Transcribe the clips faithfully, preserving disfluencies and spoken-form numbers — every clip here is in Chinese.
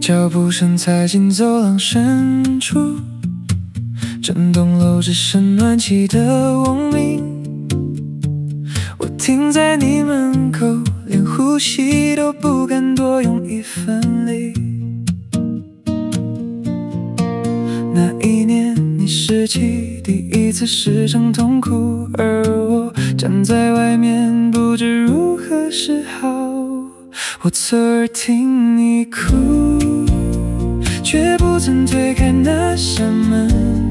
脚步声踩进走廊深处，整栋楼只剩暖气的嗡鸣。我停在你门口，连呼吸都不敢多用一分力。那一年你十七，第一次失声痛哭，而我站在外面不知如何是好。我侧耳听你哭，却不曾推开那扇门。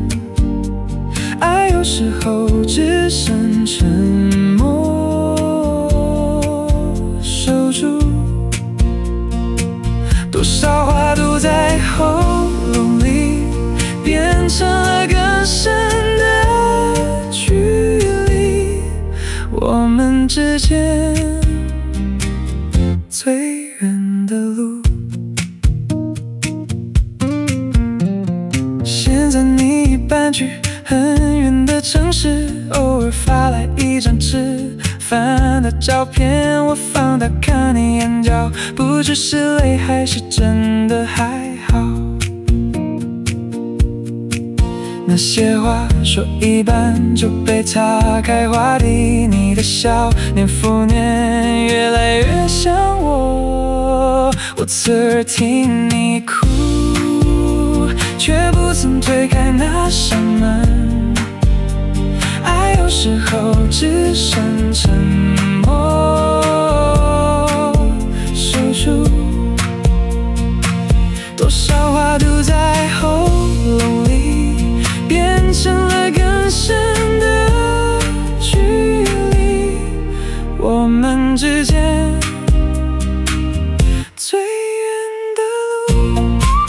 爱有时候只剩沉默，守住多少话堵在喉咙里，变成了更深的距离。我们之间最远的路，现在你已搬去很远的城市，偶尔发来一张吃饭的照片，我放大看你眼角，不知是泪还是真的还好。那些话说一半就被岔开话题，你的笑年复年越来越像我。我侧耳听你哭，却不曾推开那扇门。爱有时候只剩沉默，守住多少话堵在喉咙里，变成了更深的距离。我们之间最远的路。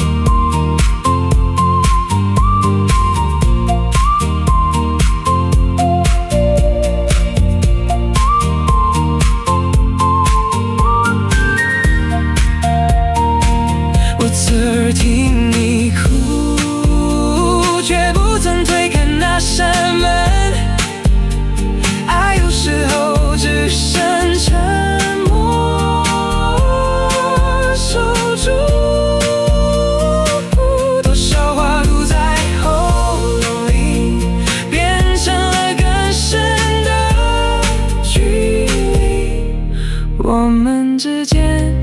我侧耳听你哭，却不曾推开那扇门。爱有时候只剩沉默，守住多少话堵在喉咙里，变成了更深的距离。我们之间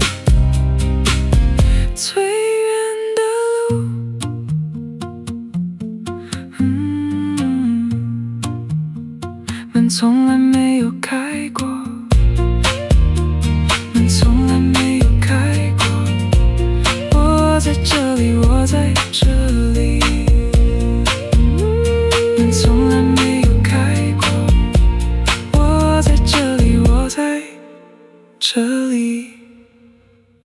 最远的路，嗯，门从来没有开过。